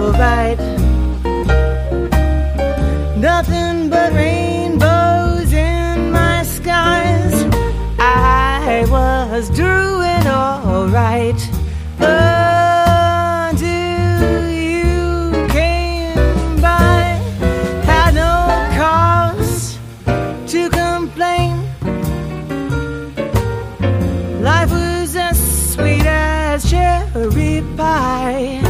alright. Nothing but rainbows in my skies. I was doing alright until you came by. Had no cause to complain. Life was as sweet as cherry pie.